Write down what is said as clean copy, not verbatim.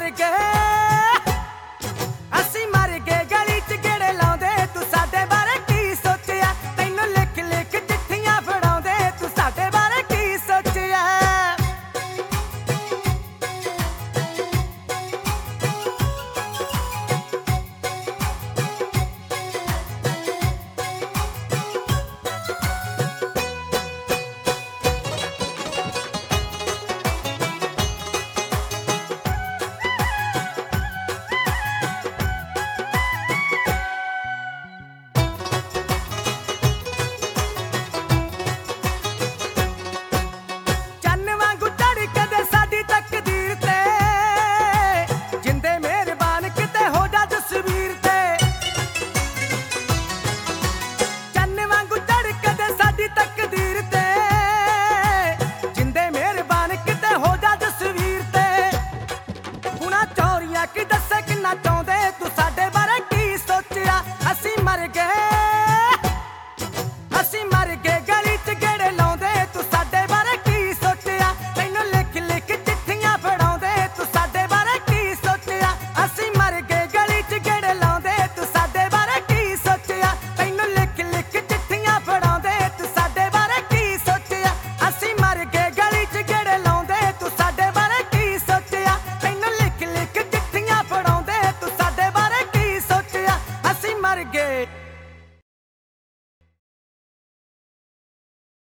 मर गए असी मर गए गली च गेड़े लाउंदे तू साडे बारे की सोचिया तैनू लिख लिख चिट्ठियां फड़ाउंदे तू साडे बारे की सोचिया कि दस्से किन्ना चाहुंदे तू साडे बारे की सोचिया असी मर गए गली च गेड़े लाउंदे तू साडे बारे की सोचिया तैनू लिख लिख चिट्ठियां फड़ाउंदे तू साडे बारे की सोचिया असी मर गए गली च गेड़े लाउंदे तू साडे बारे की सोचिया तैनू लिख लिख चिट्ठियां फड़ाउंदे तू साडे बारे की सोचिया असी मर गए गली च गेड़े लाउंदे तू साडे बारे की सोचिया तैनू लिख लिख चिट्ठियां फड़ाउंदे तू साडे बारे की सोचिया असी मर गए